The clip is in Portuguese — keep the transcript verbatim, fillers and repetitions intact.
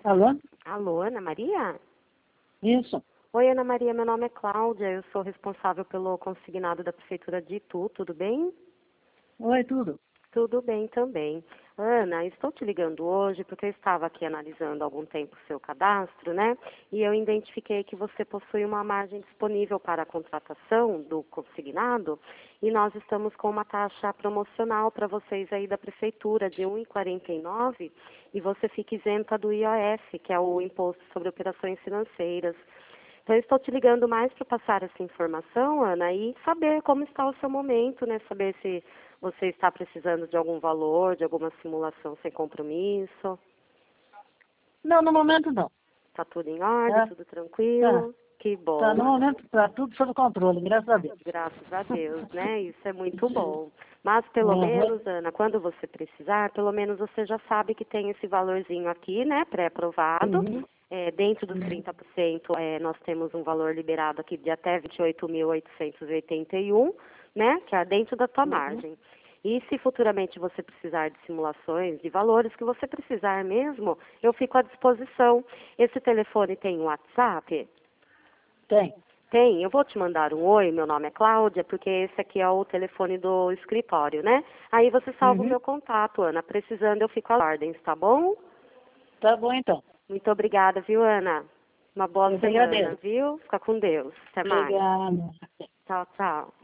Alô? Alô, Ana Maria? Isso. Oi, Ana Maria, meu nome é Cláudia, eu sou responsável pelo consignado da Prefeitura de Itu, tudo bem? Oi, tudo. Tudo bem também. Ana, estou te ligando hoje porque eu estava aqui analisando há algum tempo o seu cadastro, né? E eu identifiquei que você possui uma margem disponível para a contratação do consignado e nós estamos com uma taxa promocional para vocês aí da Prefeitura de um real e quarenta e nove centavos e você fica isenta do I O F, que é o Imposto sobre Operações Financeiras. Então, eu estou te ligando mais para passar essa informação, Ana, e saber como está o seu momento, né? Saber se você está precisando de algum valor, de alguma simulação sem compromisso. Não, no momento não. Está tudo em ordem, Tá, tudo tá. tranquilo? Que Tá, bom. no momento tá tudo sob controle, graças a Deus. Graças a Deus, né? Isso é muito bom. Mas pelo Uhum. menos, Ana, quando você precisar, pelo menos você já sabe que tem esse valorzinho aqui, né? Pré-aprovado. Uhum. É, dentro dos Uhum. trinta por cento, é, nós temos um valor liberado aqui de até vinte e oito mil oitocentos e oitenta e um, né? Que é dentro da tua Uhum. margem. E se futuramente você precisar de simulações, de valores que você precisar mesmo, eu fico à disposição. Esse telefone tem um WhatsApp? Tem. Tem, eu vou te mandar um oi, meu nome é Cláudia, porque esse aqui é o telefone do escritório, né? Aí você salva o Uhum. meu contato, Ana. Precisando, eu fico à ordem, tá bom? Tá bom então. Muito obrigada, viu, Ana? Uma boa Eu que semana, agradeço. viu? Fica com Deus. Até mais. Obrigada. Tchau, tchau.